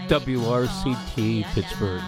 WRCT Pittsburgh.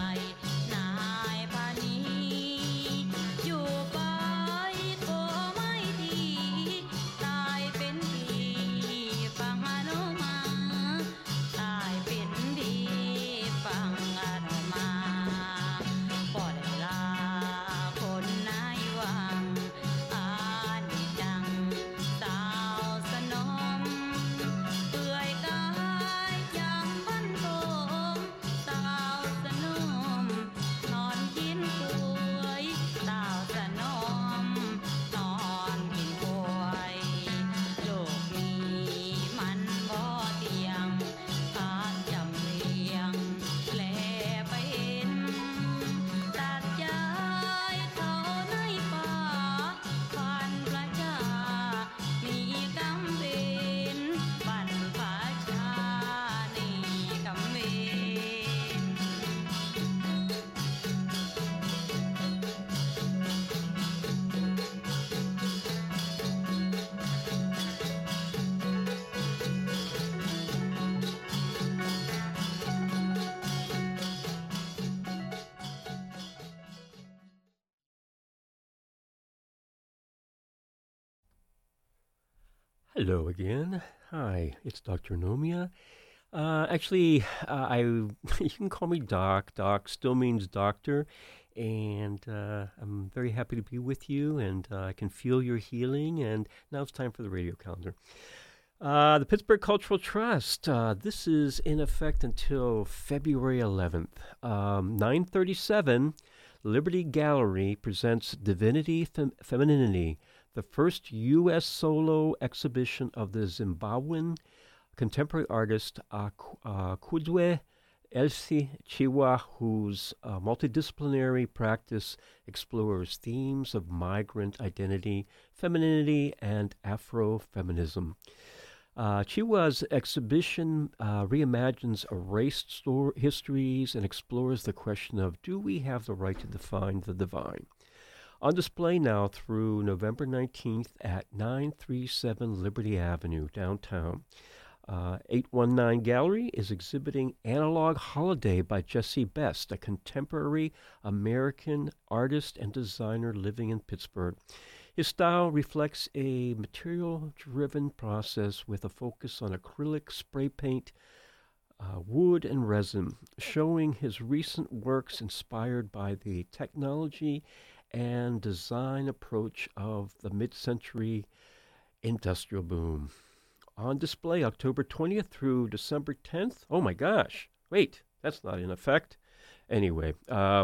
Hello again. Hi, it's Dr. Nomia. I you can call me Doc. Doc still means doctor, and I'm very happy to be with you. And I can feel your healing. And now it's time for the radio calendar. The Pittsburgh Cultural Trust. This is in effect until February 11th. 9:37. Liberty Gallery presents Divinity Femininity, the first U.S. solo exhibition of the Zimbabwean contemporary artist Kudwe Elsie Chiwa, whose multidisciplinary practice explores themes of migrant identity, femininity, and Afrofeminism. Chiwa's exhibition reimagines erased histories and explores the question of, do we have the right to define the divine? On display now through November 19th at 937 Liberty Avenue, downtown. 819 Gallery is exhibiting Analog Holiday by Jesse Best, a contemporary American artist and designer living in Pittsburgh. His style reflects a material-driven process with a focus on acrylic, spray paint, wood, and resin, showing his recent works inspired by the technology and design approach of the mid-century industrial boom. On display October 20th through December 10th. Oh my gosh, wait, that's not in effect. Anyway,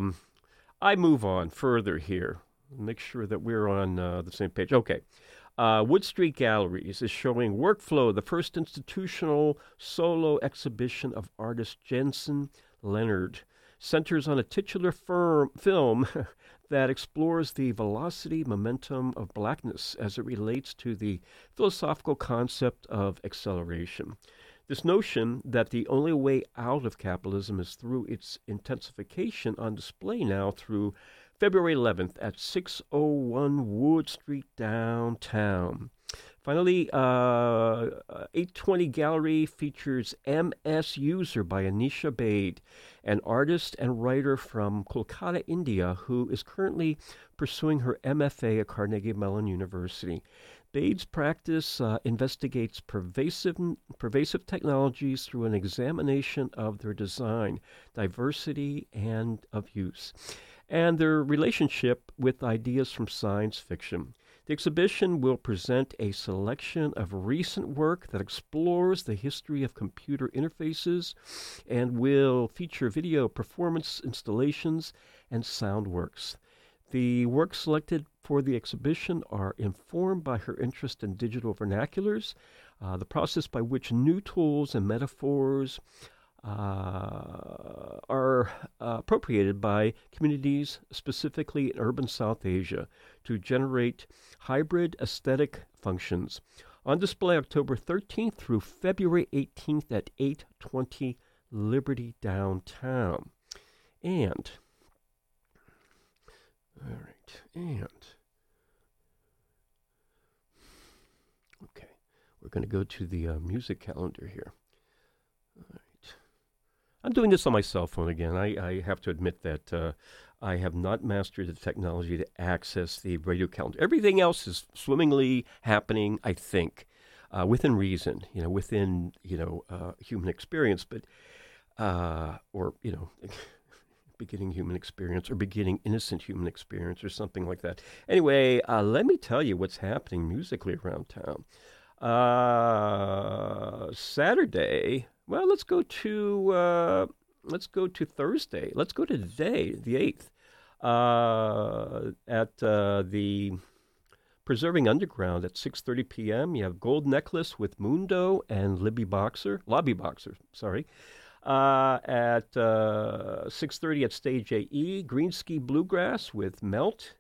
I move on further here. Make sure that we're on the same page. Okay. Wood Street Galleries is showing Workflow, the first institutional solo exhibition of artist Jensen Leonard. Centers on a titular film that explores the velocity, momentum of blackness as it relates to the philosophical concept of acceleration. This notion that the only way out of capitalism is through its intensification on display now through February 11th at 601 Wood Street, downtown. Finally, 820 Gallery features MS User by Anisha Bade, an artist and writer from Kolkata, India, who is currently pursuing her MFA at Carnegie Mellon University. Bade's practice investigates pervasive technologies through an examination of their design, diversity, and of use, and their relationship with ideas from science fiction. The exhibition will present a selection of recent work that explores the history of computer interfaces and will feature video performance installations and sound works. The works selected for the exhibition are informed by her interest in digital vernaculars, the process by which new tools and metaphors are appropriated by communities, specifically in urban South Asia, to generate hybrid aesthetic functions. On display October 13th through February 18th at 820 Liberty downtown. And, all right, okay, we're going to go to the music calendar here. All right. I'm doing this on my cell phone again. I have to admit that I have not mastered the technology to access the radio calendar. Everything else is swimmingly happening, I think, within reason, within, human experience, but, or, beginning human experience or beginning innocent human experience or something like that. Anyway, let me tell you what's happening musically around town. Saturday, well, let's go to Thursday. Let's go to today, the 8th, at the Preserving Underground at 6:30 p.m. You have Gold Necklace with Mundo and Lobby Boxer, sorry. At 6:30 at Stage AE, Greenski Bluegrass with Melt.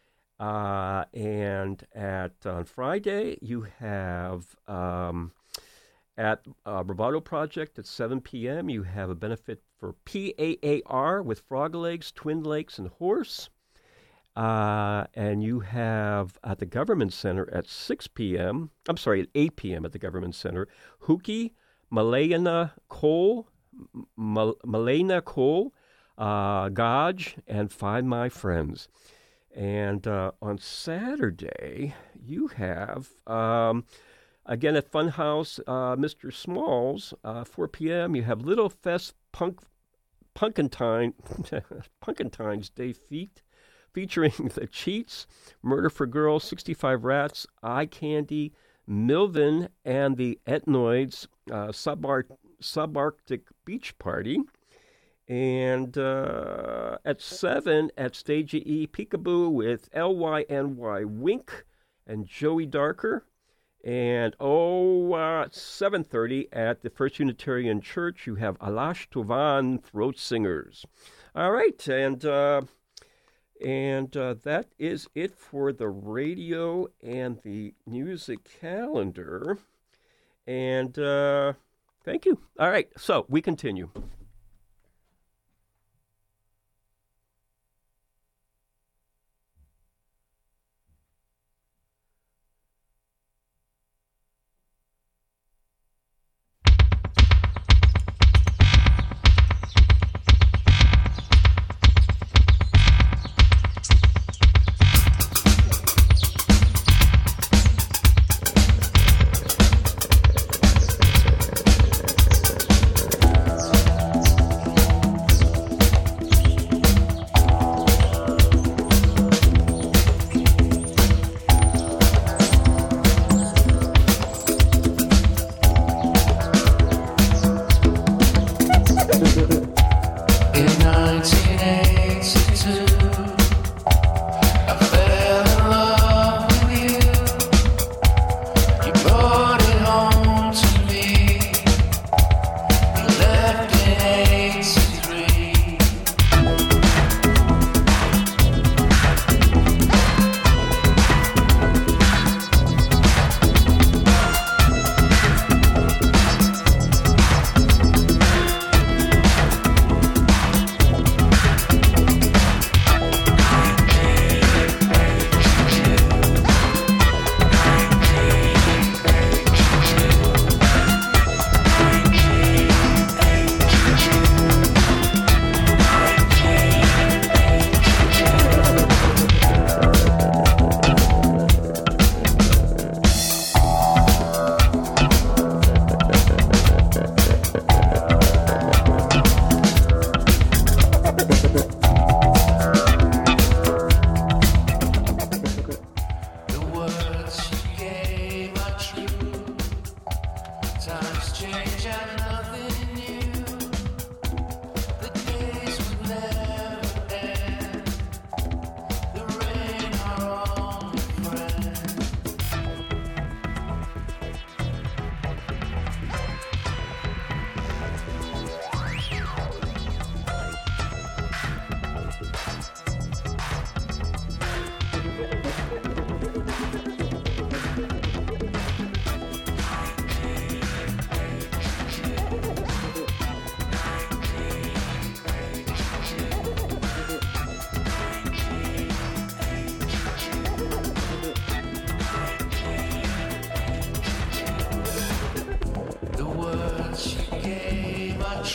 And on Friday, you have at Bravado Project at 7 p.m., you have a benefit for PAAR with Frog Legs, Twin Lakes, and Horse. And you have at the Government Center at 8 p.m. at the Government Center, Huki, Malena Cole, Gaj, and Find My Friends. And on Saturday, you have, again at Funhouse, Mr. Smalls, 4 p.m., you have Little Fest Punkentine's Day featuring The Cheats, Murder for Girls, 65 Rats, Eye Candy, Milvin, and the Etnoids, Subarctic Beach Party. And at 7 at Stage E, Peekaboo with LYNY Wink and Joey Darker. And at 7:30 at the First Unitarian Church, you have Alash Tovan Throat Singers. All right, and that is it for the radio and the music calendar. And thank you. All right, so we continue.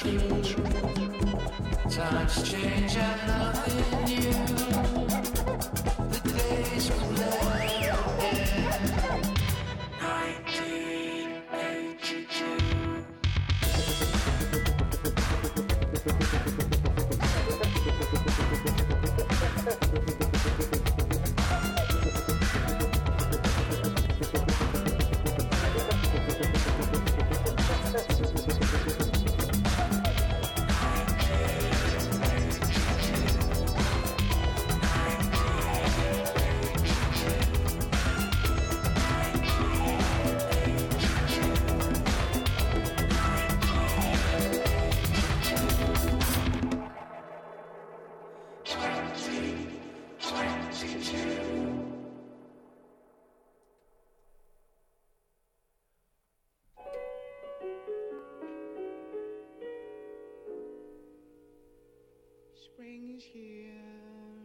Times change and nothing new. The days will never end. 1982. Spring is here.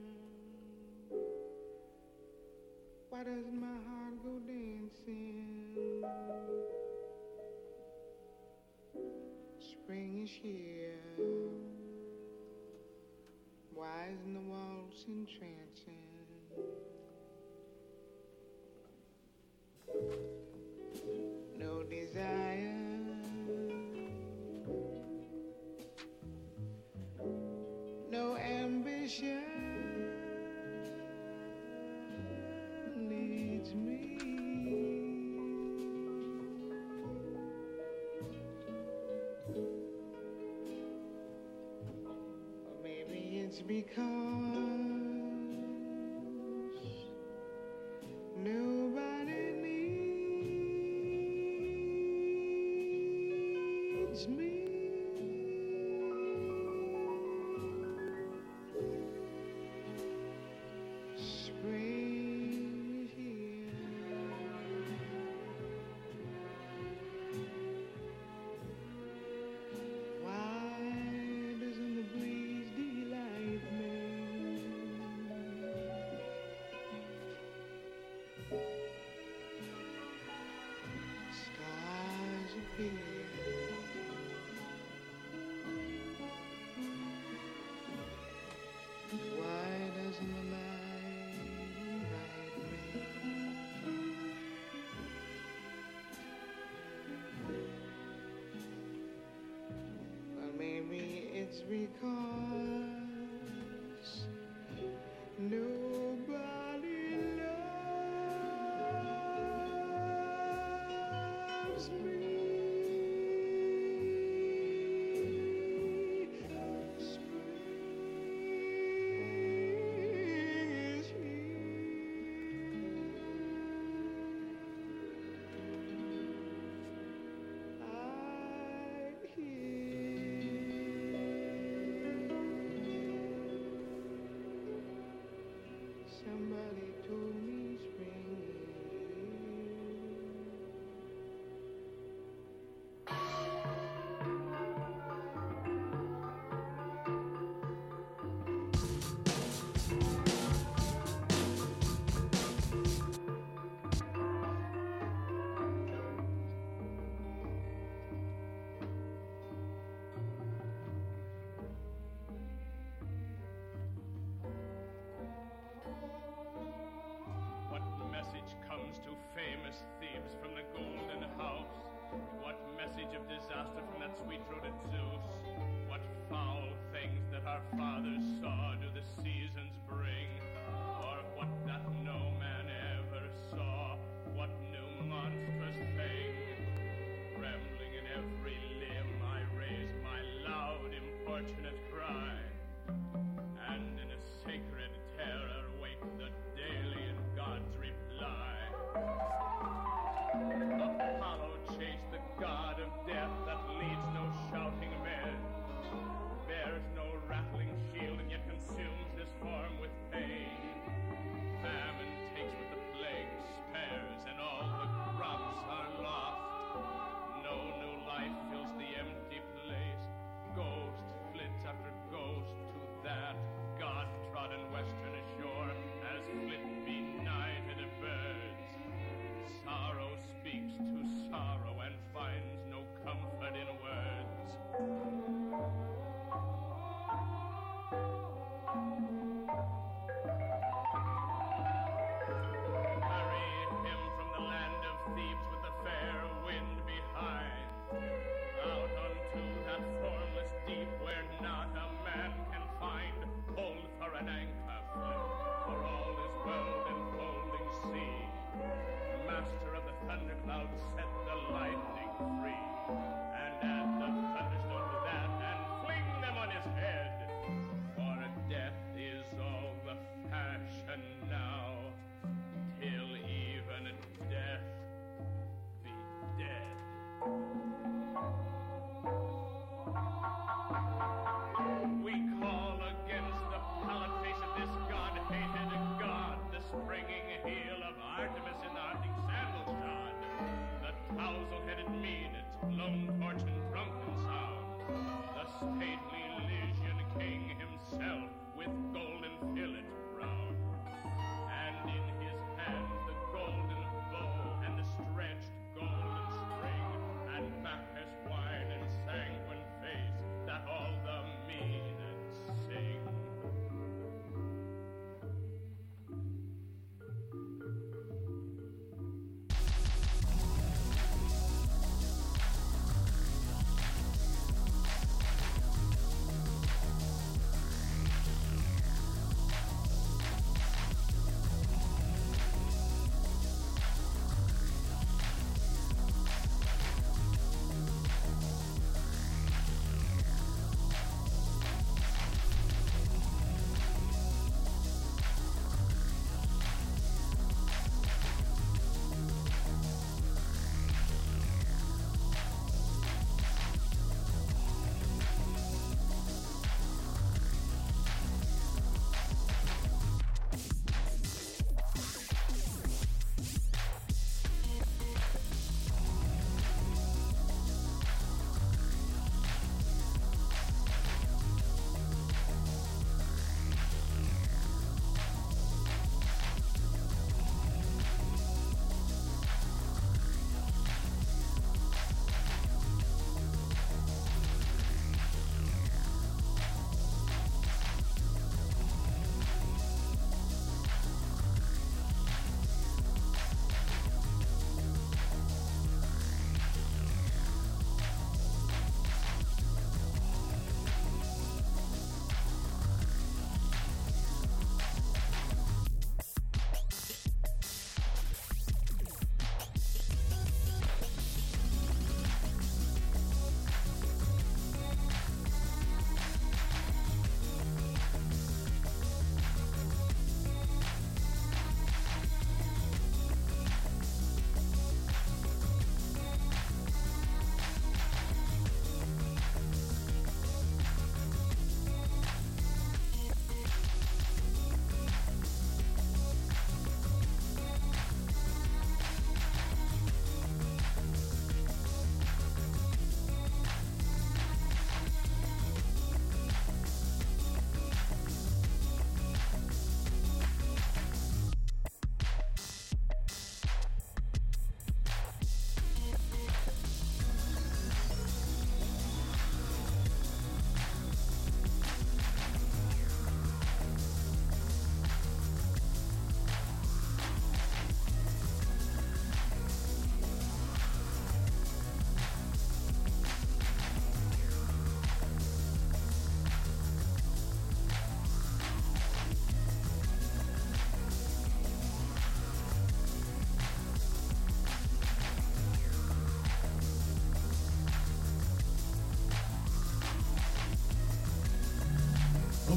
Why does my heart go dancing? Spring is here. Why isn't the waltz entrancing? No desire. No ambition needs me. Or maybe it's because nobody needs me. Why doesn't the light invite me? Well, maybe it's because nobody loves me. Somebody told me spring is comes to famous Thebes from the golden house? What message of disaster from that sweet-throated Zeus? What foul things that our fathers saw do the seasons bring? Or what that no man ever saw? What new monstrous thing? Trembling in every limb, I raise my loud, importunate cry, and in a sacred terror wait the daily and God's reply. Apollo chased the god of death that leads no shouting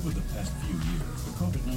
Over the past few years, the COVID-19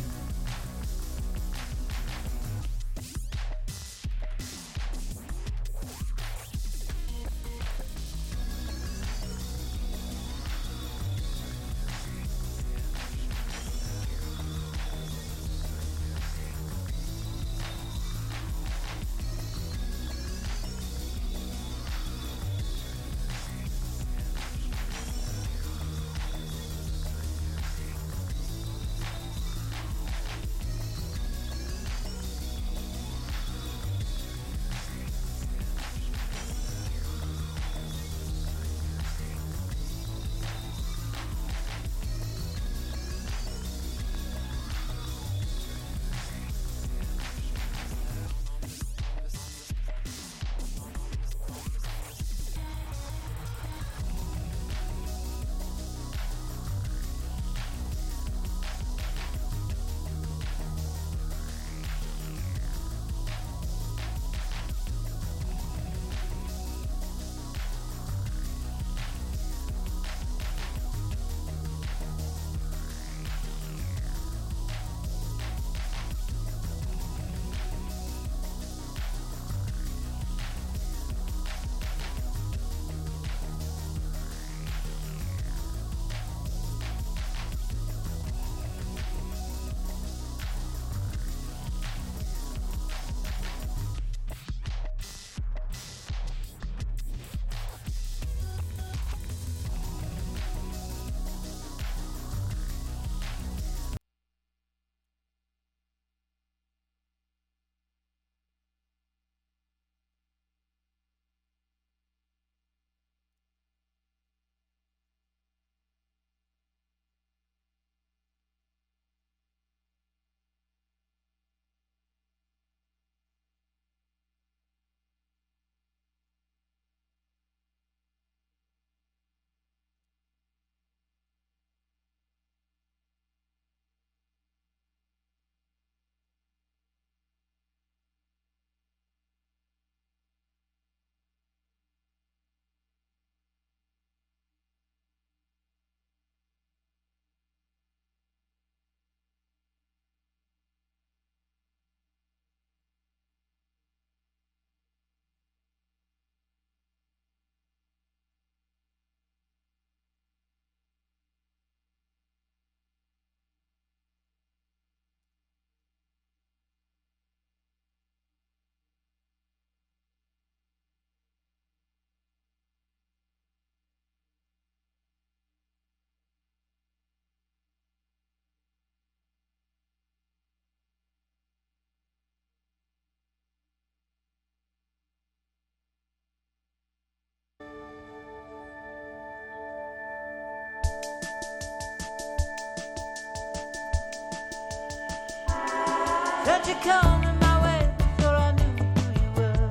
Don't you come in my way before I knew who you were.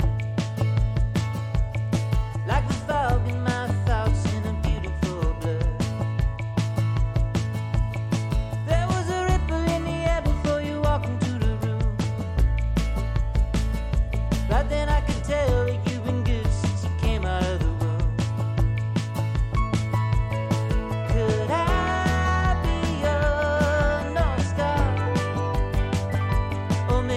Like the fog in my thoughts in a beautiful blur. There was a ripple in the air before you walked into the room. Right then I could tell that you've been good since you came out of the womb. Could I be your North Star? Or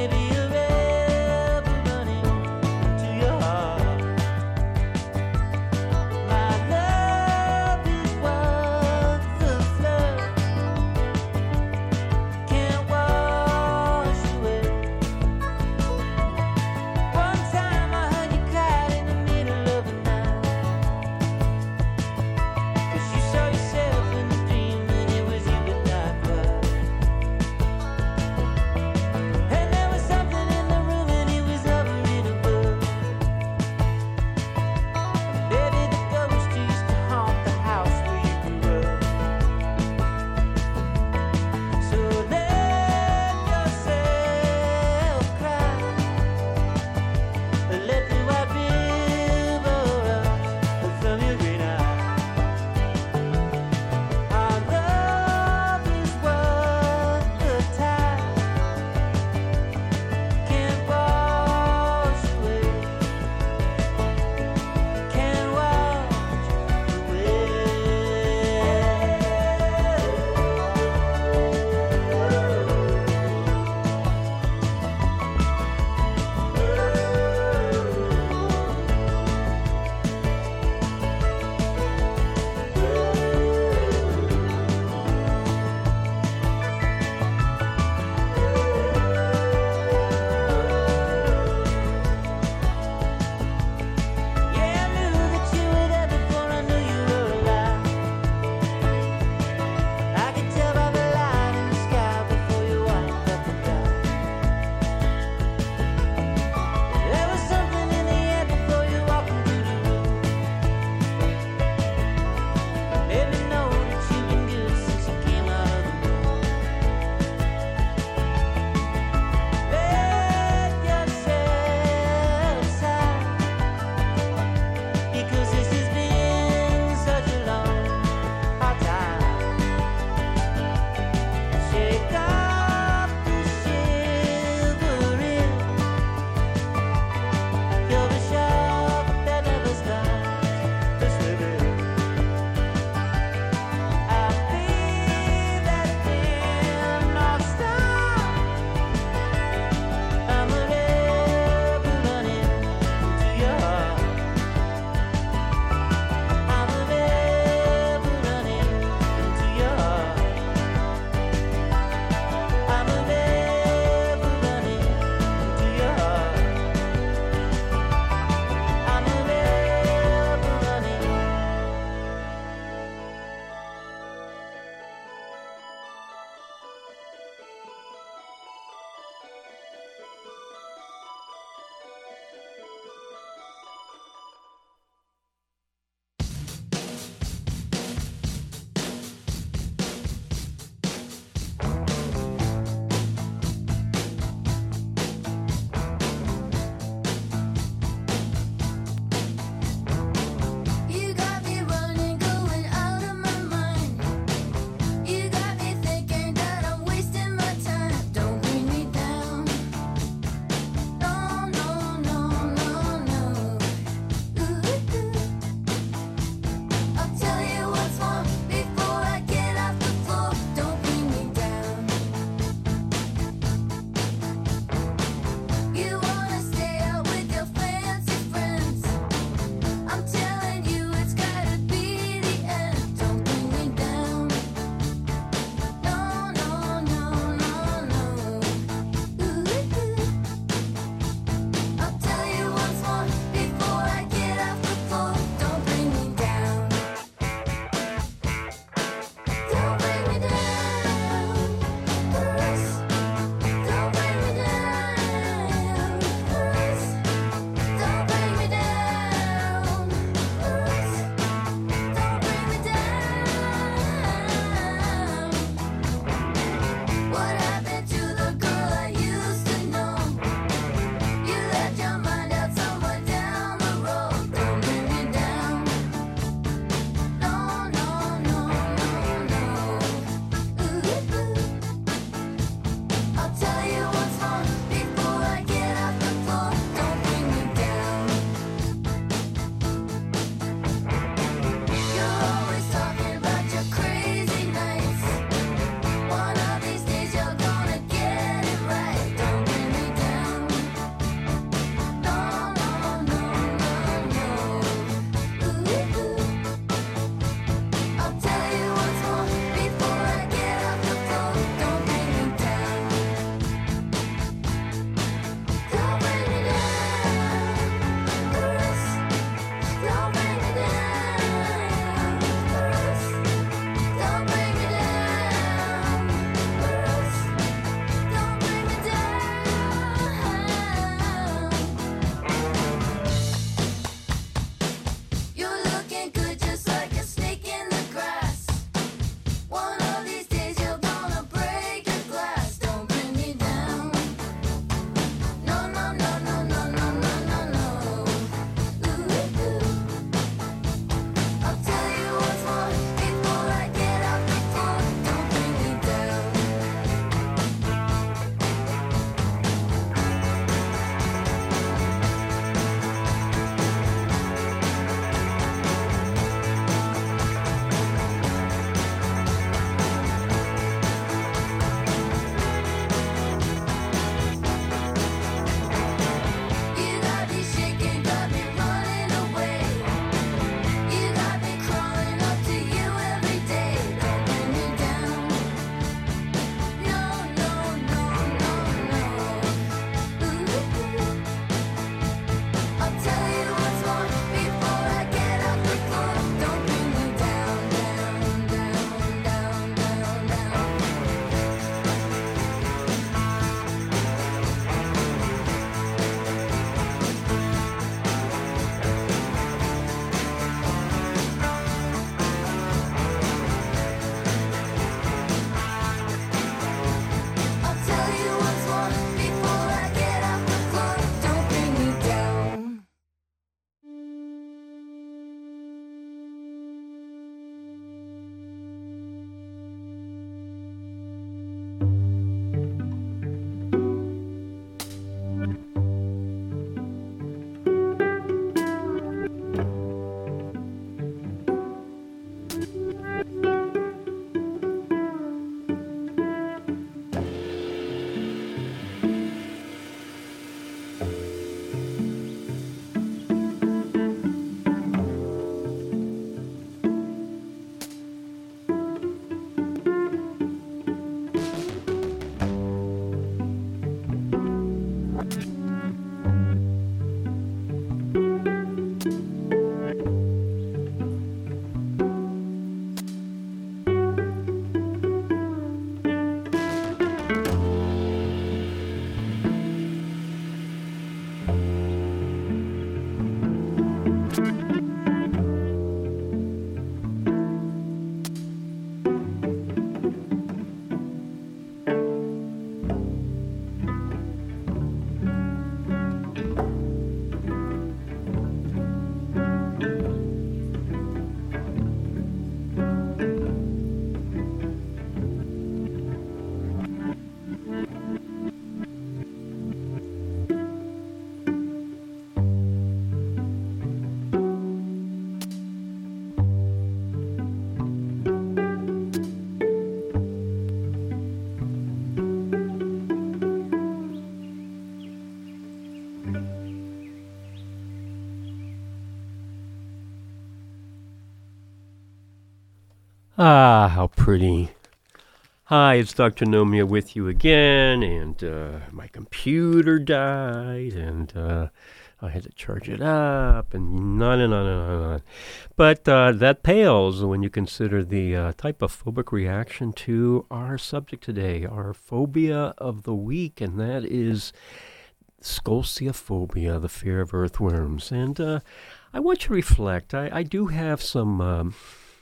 Ah, how pretty. Hi, it's Dr. Nomia with you again, and my computer died, and I had to charge it up, and on and on and on and on. But that pales when you consider the type of phobic reaction to our subject today, our phobia of the week, and that is scoliophobia, the fear of earthworms. And I want you to reflect. I do have some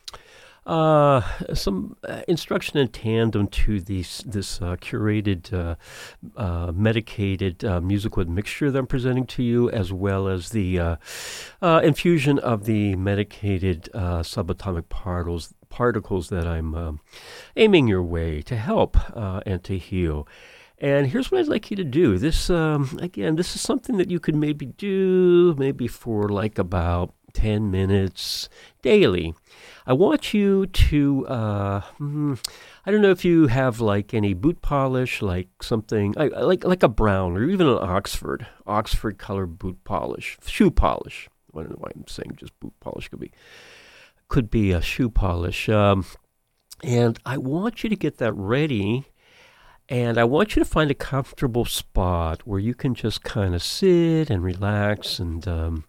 instruction in tandem to this curated, medicated musical mixture that I'm presenting to you, as well as the infusion of the medicated subatomic particles that I'm aiming your way to help and to heal. And here's what I'd like you to do. This, again, this is something that you could maybe do for like about 10 minutes daily. I want you to, I don't know if you have like any boot polish, like something, like a brown or even an Oxford color boot polish, shoe polish. I don't know why I'm saying just boot polish. Could be a shoe polish. And I want you to get that ready. And I want you to find a comfortable spot where you can just kind of sit and relax and,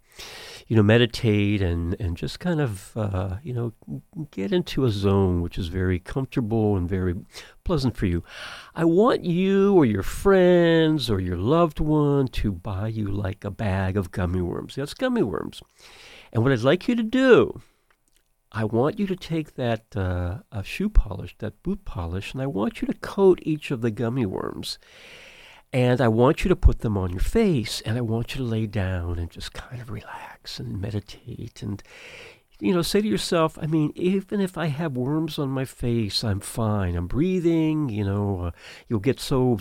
meditate and just kind of, get into a zone which is very comfortable and very pleasant for you. I want you or your friends or your loved one to buy you like a bag of gummy worms. That's gummy worms. And what I'd like you to do, I want you to take that shoe polish, that boot polish, and I want you to coat each of the gummy worms. And I want you to put them on your face, and I want you to lay down and just kind of relax and meditate. And, say to yourself, even if I have worms on my face, I'm fine. I'm breathing, you'll get so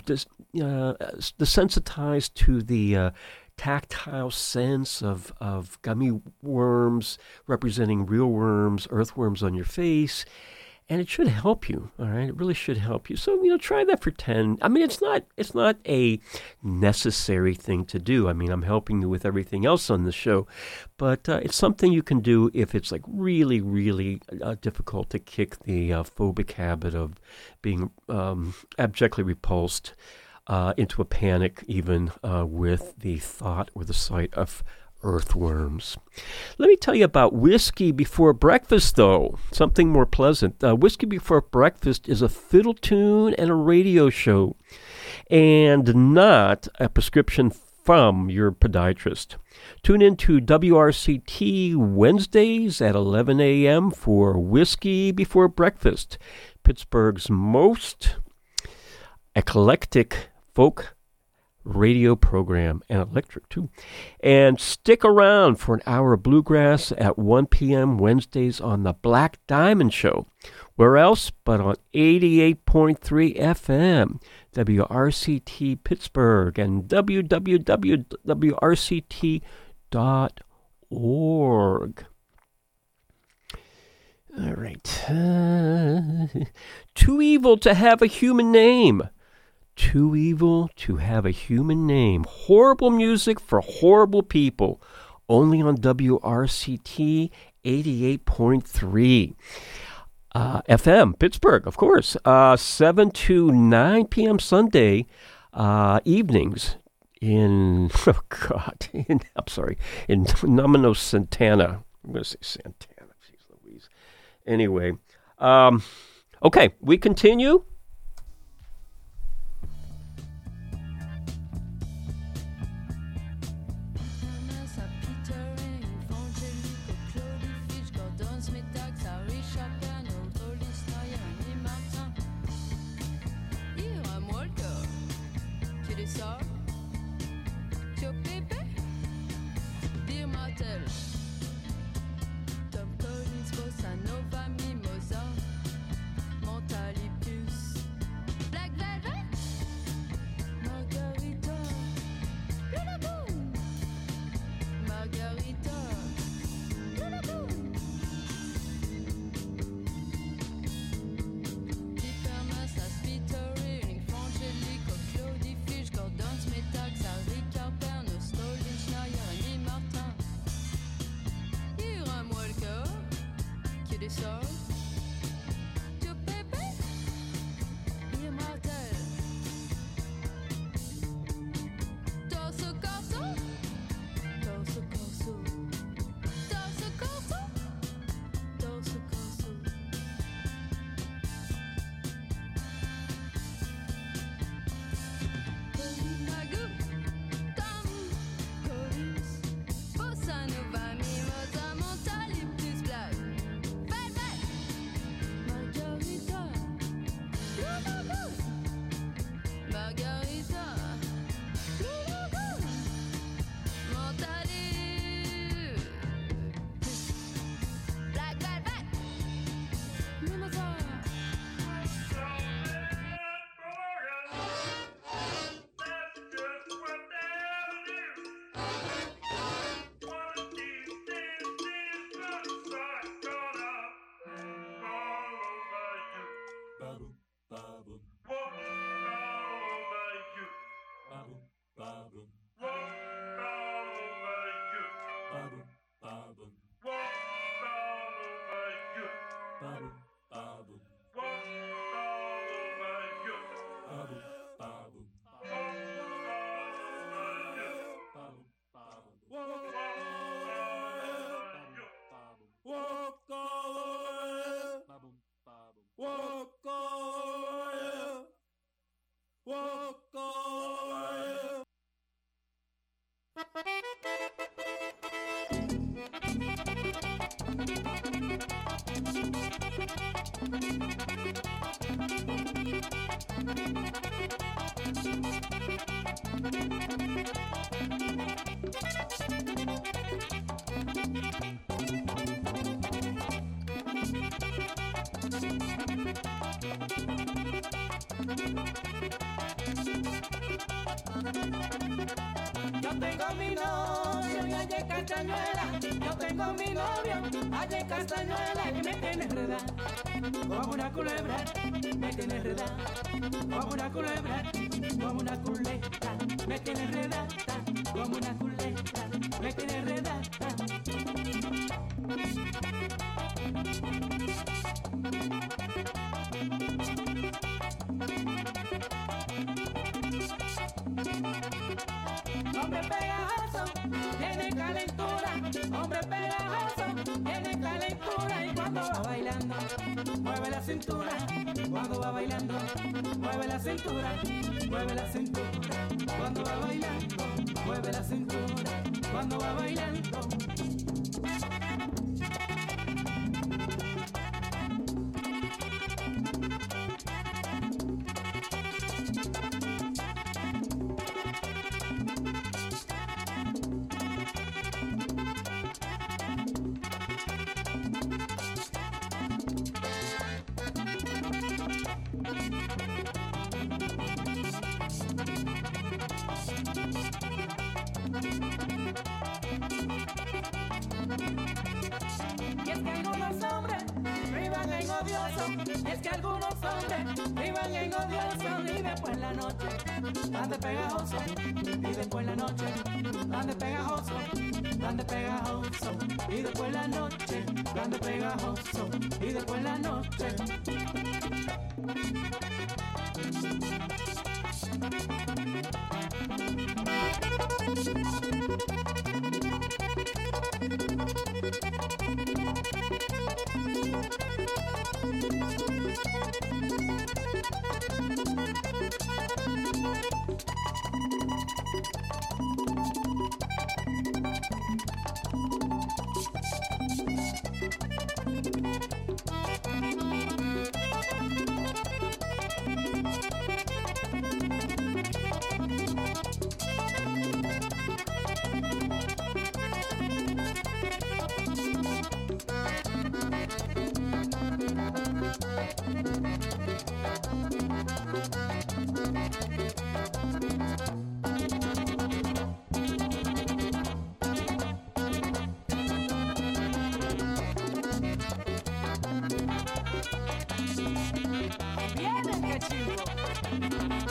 desensitized to the tactile sense of gummy worms representing real worms, earthworms on your face, and it should help you. All right, it really should help you. So try that for 10. It's not a necessary thing to do. I'm helping you with everything else on the show, but it's something you can do if it's like really, really difficult to kick the phobic habit of being abjectly repulsed into a panic, even with the thought or the sight of earthworms. Let me tell you about Whiskey Before Breakfast, though, something more pleasant. Whiskey Before Breakfast is a fiddle tune and a radio show, and not a prescription from your podiatrist. Tune in to WRCT Wednesdays at 11 a.m. for Whiskey Before Breakfast, Pittsburgh's most eclectic folk radio program, and electric too. And stick around for an hour of bluegrass at 1 p.m. Wednesdays on the Black Diamond Show. Where else but on 88.3 FM, WRCT Pittsburgh, and www.wrct.org. All right. Too evil to have a human name. Too evil to have a human name. Horrible music for horrible people. Only on WRCT 88.3 FM, Pittsburgh, of course. 7 to 9 p.m. Sunday evenings in Nomino Santana. I'm going to say Santana. Jeez Louise. Anyway, okay, we continue. Yo tengo mi novio y allá en Castañuela. Yo tengo mi novio allá en Castañuela y me tiene enredada como una culebra. Me tiene enredada como una culebra, como una culebra. Me tiene enredada como una culebra. Me tiene enredada. Hombre pegajoso, tiene calentura. Hombre pegajoso, tiene calentura. Y cuando va bailando, mueve la cintura. Cuando va bailando, mueve la cintura. Mueve la cintura. Cuando va bailando, mueve la cintura. Cuando va bailando. Y es que algunos hombres vivan en odioso. Y es que algunos hombres vivan en odioso. Y después la noche tan de pegajoso. Y después la noche tan de pegajoso. Tan de pegajoso. Y después la noche tan de pegajoso. Y después la noche. Viene, qué chico.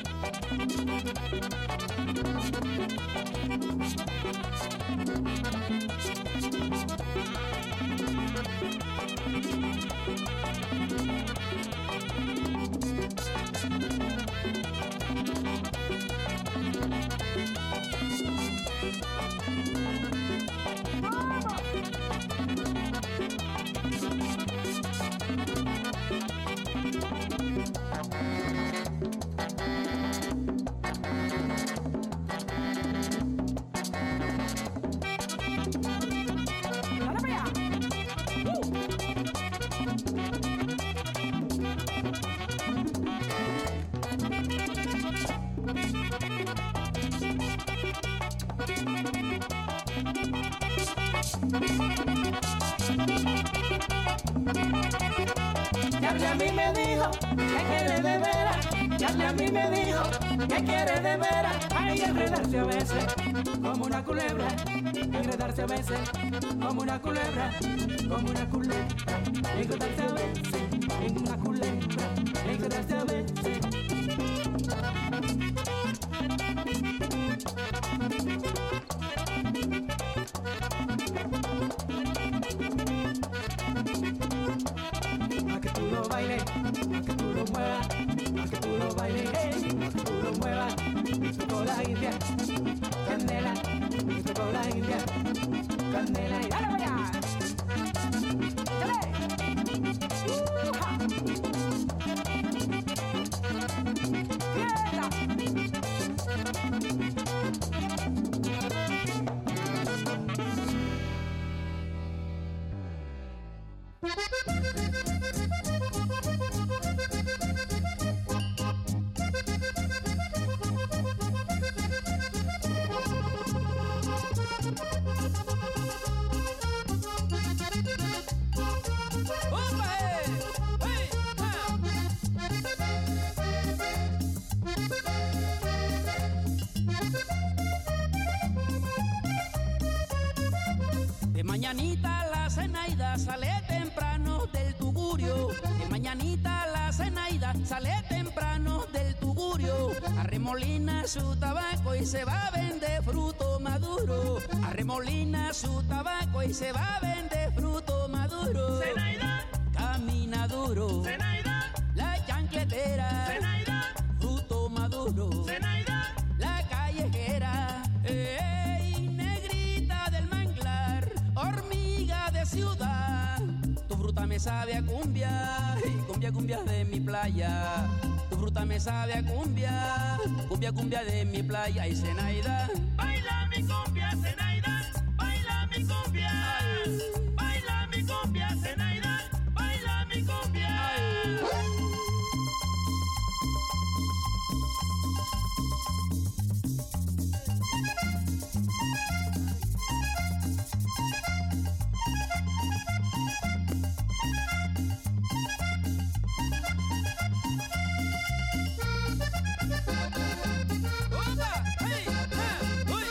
Dale para allá. Charlie a mí me dijo que quiere de veras. Charlie a mí me dijo que quiere de veras. Ay, enredarse a veces como una culebra. Enredarse a veces como una culebra. Como una culebra. Enredarse a veces en una culebra. Enredarse a veces. A que tú lo bailes, a que tú lo muevas, a que tú lo bailes, a que tú lo muevas. Con la India, candela, con la India, candela y dale para allá. Dale. mañanita la Zenaida sale temprano del tugurio. De mañanita la Zenaida sale temprano del tugurio. Arremolina su tabaco y se va a vender fruto maduro. Arremolina su tabaco y se va a vender fruto maduro. Zenaida, Camina duro. Zenaida, La chancletera. Zenaida, Fruto maduro. Zenaida, La callejera. ¡Ey, negrita del manglar! Hormiga de ciudad. Tu fruta me sabe a cumbia. Y cumbia, cumbia de mi playa. Tu fruta me sabe a cumbia. Cumbia, cumbia de mi playa. Y Zenaida. baila mi cumbia, Zenaida, baila mi cumbia, baila mi cumbia, Zenaida, baila mi cumbia. ¡Opa! ¡Hey! ¡Ja! ¡Uy!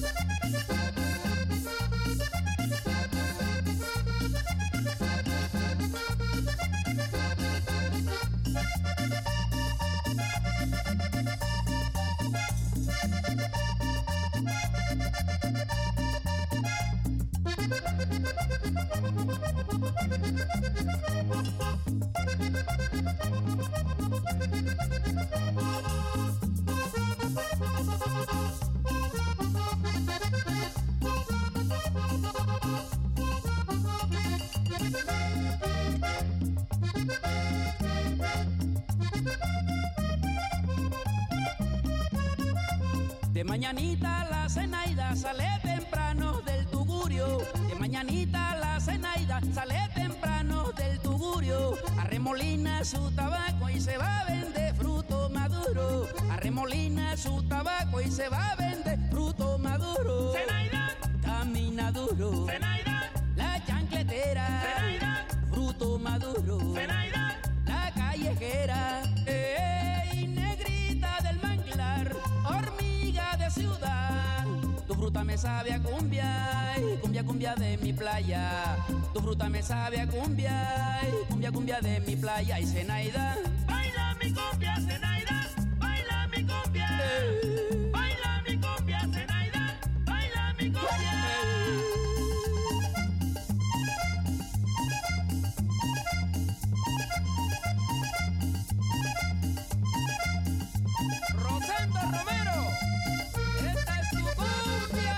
De mañanita la Zenaida sale temprano del tugurio. De mañanita la Zenaida sale temprano del tugurio. Arremolina su tabaco y se va a vender fruto maduro. Arremolina su tabaco y se va a vender fruto maduro. Zenaida, Camina duro. Zenaida, La chancletera. Zenaida, Fruto maduro. Zenaida, La callejera. ¡Ey, negrita del manglar! Hormiga de ciudad. Tu fruta me sabe a cumbia. Y cumbia, cumbia de mi playa. Tu fruta me sabe a cumbia. Y cumbia, cumbia de mi playa. Y Zenaida. baila mi cumbia, Zenaida, baila mi cumbia, baila mi cumbia, Zenaida, baila mi cumbia. Rosendo Romero. Esta es tu cumbia.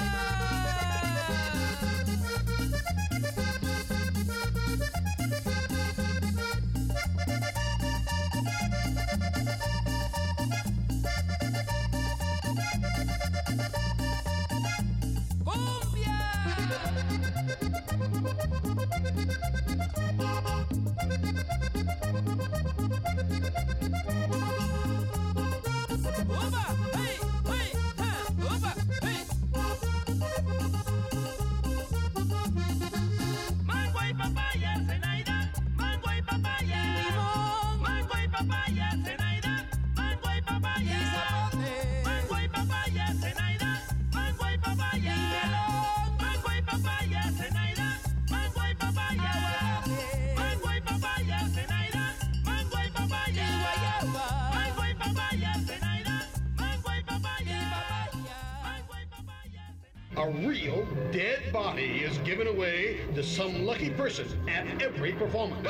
¡Cumbia! ¡Upa! ¡Hey! ¡Hey! ¡Ja! ¡Upa! ¡Hey! Mango y papaya, Zenaida, mango y papaya, Limón. mango y papaya, Zenaida, mango y papaya, Y zapote. mango y papaya, Zenaida, mango y papaya, Y melón. mango y papaya, Zenaida, mango y papaya, Aguacate. mango y papaya, Zenaida, mango y papaya, Y guayaba. mango y papaya, Zenaida, mango y papaya, Y papaya. mango y papaya, Zenaida. A real dead body is given away to some lucky person at every performance.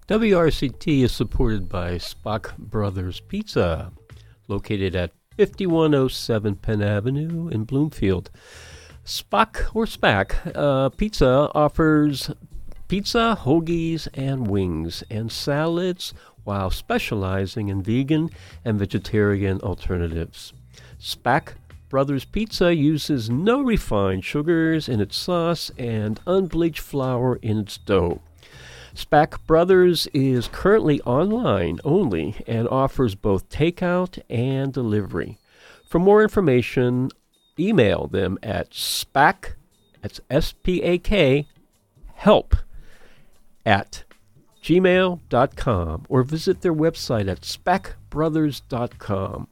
WRCT is supported by Spock Brothers Pizza, located at 5107 Penn Avenue in Bloomfield. Spock or Spack Pizza offers pizza, hoagies, and wings, and salads, while specializing in vegan and vegetarian alternatives. Spack Brothers Pizza uses no refined sugars in its sauce and unbleached flour in its dough. Spack Brothers is currently online only and offers both takeout and delivery. For more information, email them at spack, that's S-P-A-K, help at gmail.com, or visit their website at spackbrothers.com.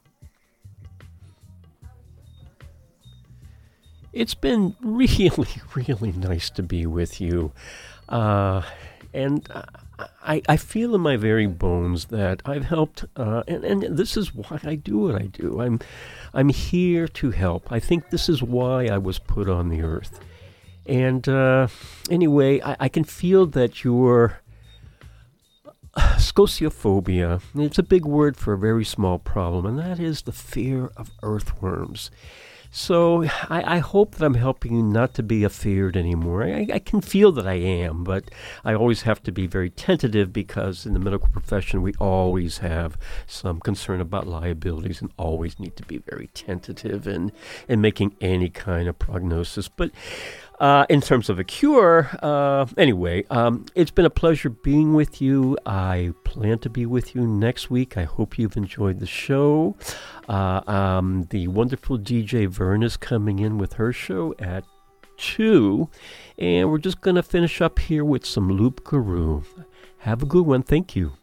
It's been really, really nice to be with you. And I feel in my very bones that I've helped, and this is why I do what I do. I'm here to help. I think this is why I was put on the earth. And anyway, I can feel that your scosiophobia, it's a big word for a very small problem, and that is the fear of earthworms. So I hope that I'm helping you not to be afeared anymore. I can feel that I am, but I always have to be very tentative because in the medical profession we always have some concern about liabilities and always need to be very tentative in making any kind of prognosis. But in terms of a cure, anyway, it's been a pleasure being with you. I plan to be with you next week. I hope you've enjoyed the show. The wonderful DJ Vern is coming in with her show at 2, and we're just going to finish up here with some Loop Guru. Have a good one. Thank you.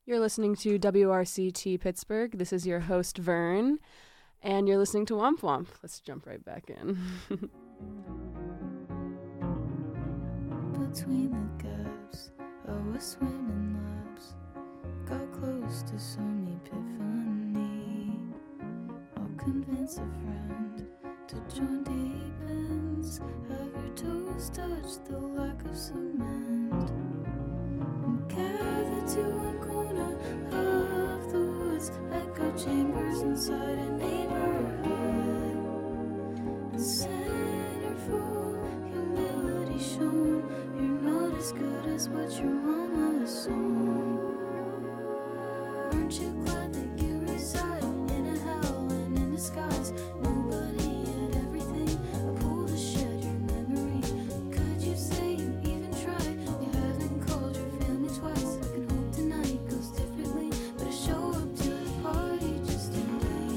You're listening to WRCT Pittsburgh. This is your host, Vern, and you're listening to Womp Womp. Let's jump right back in. Between the gaps, I was swimming laps, got close to some epiphany. I'll convince a friend to join deep ends, have your toes touch the lack of cement, and gather to one corner of the woods, echo chambers inside a neighborhood, and centerfold humility shown. You're not as good as what your mama assumed. Aren't you glad that you reside in a hell and in disguise? Nobody had everything. I pulled to shed your memory. Could you say you even tried? You haven't called your family twice. I can hope tonight goes differently, but I show up to the party just in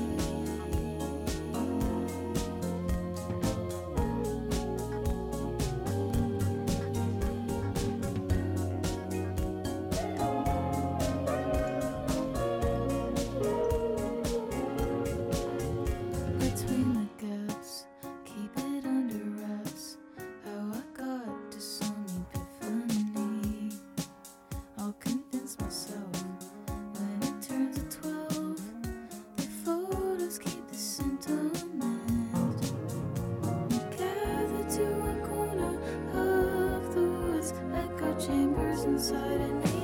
between the gaps, keep it under wraps. How I got to some epiphany. I'll convince myself when it turns to 12. The photos keep the sentiment. Gather to one corner of the woods, echo chambers inside a